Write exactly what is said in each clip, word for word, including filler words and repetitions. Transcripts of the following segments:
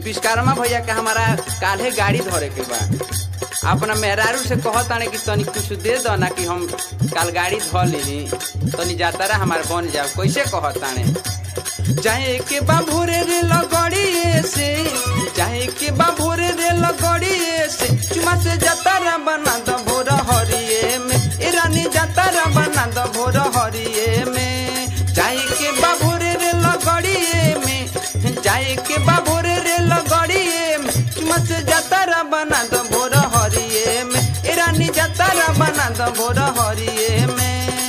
विश्वकर्मा भैया के हमारा काल्हे गाड़ी धरे के बा। अपना मेहरारू से कहताने कि तनी कुछ दे दो ना कि हम काल गाड़ी धर ली तनी जाता रहा हमारे बन जाओ। कैसे कहताने जाए के बाबूरे रे लगड़ी से जाए के बाबूरे रे लगड़ी से चुमा से जातारा बना दो भोर हरिये में ए रानी जातारा बना दो भोर हरिये में जाए के बाबूरे रे लगड़ी में जाए के बाबूरे रे लगड़ी में चुमा से जातारा बना दो भोर हरिये में ए रानी जातारा बना दो भोर हरिये में।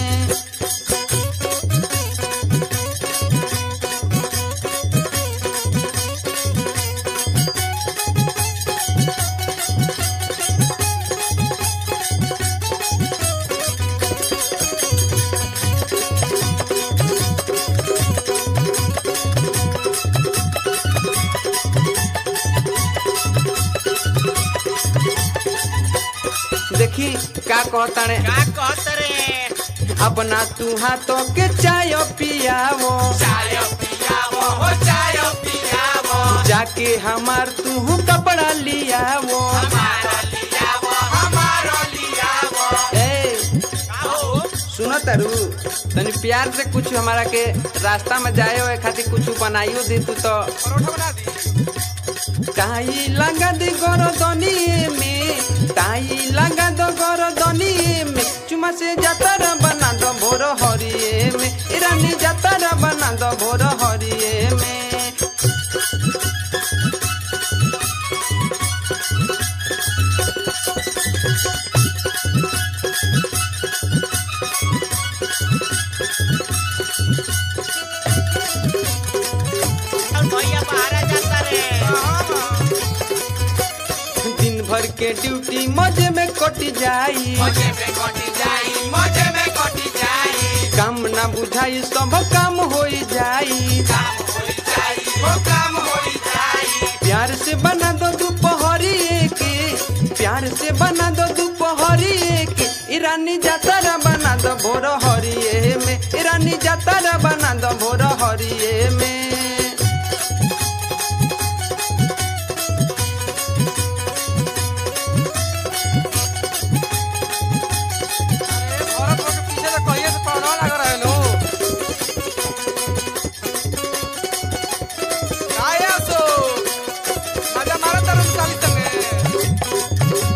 देखी का कहताने का कहत रे अपना तू हाथों के चाय पियावो चाय पियावो हो चाय पियावो जाके हमार तू कपड़ा लियावो हमारा लियावो हमारा लियावो ए आओ सुनो तारू तनी प्यार से कुछ हमारा के रास्ता में जाए हो खातिर कुछ बनाइयो दे तू तो परोठा बना दी ताई लगा दे गरदनी में ताई लगा दो गरदनी में चुमा से जातारा बना दो भोर हरिये में ए रानी जातारा बना दो भोर हरिये में। और भैया बाहर जाता रे दिन भर के ड्यूटी मजे में कट जाई मजे में कटी जाई मजे में कटी जाई काम ना बुझाई सब काम हो जाई काम हो जाई वो काम हो जाई प्यार से बना दो दोपहरी के प्यार से बना दो दोपहरी के ईरानी जातारा बना दो भोर हरिये में ईरानी जातारा बना दो भोर हरिये में। औरत लोग के पीछे से कहिए से पौड़ा लगा रहे लो आया सो आजा मारा तरफ चाली संगे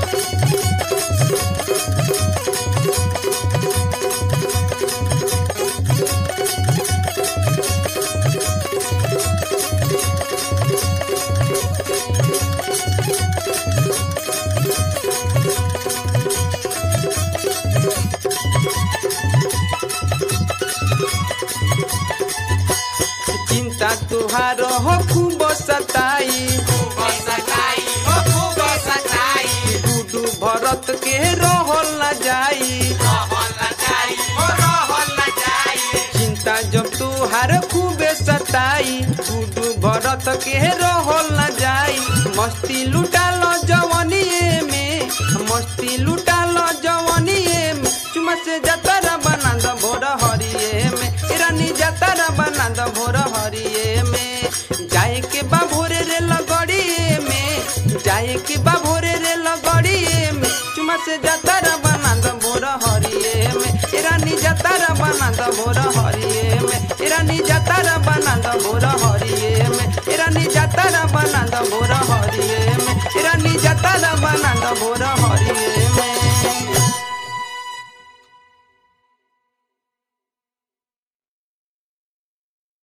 चिंता तुहार हो खूब सताई खूब सताई ओ खूब सताई डूडू भरत के रहल न जाई रहल न जाई ओ रहल न जाई चिंता जब तुहार खूबे सताई डूडू भरत के रहल न जाई मस्ती लुटा लो जवानिए में मस्ती लुटा लो जवानिए में चुमा से जातारा बना दो भोर हरिये में रानी जातारा बना दो भोर हरिये में जाए के बाभोरे रे लगड़िए में जाए के बाभोरे रे लगड़िए में चुमा से जातारा बना दो भोर हरिये में रानी जातारा बना दो भोर हरिये में रानी जातारा बना दो भोर हरिये में रानी जातारा बना दो भोर हरिये में रानी जातारा बना दो भोर हरिये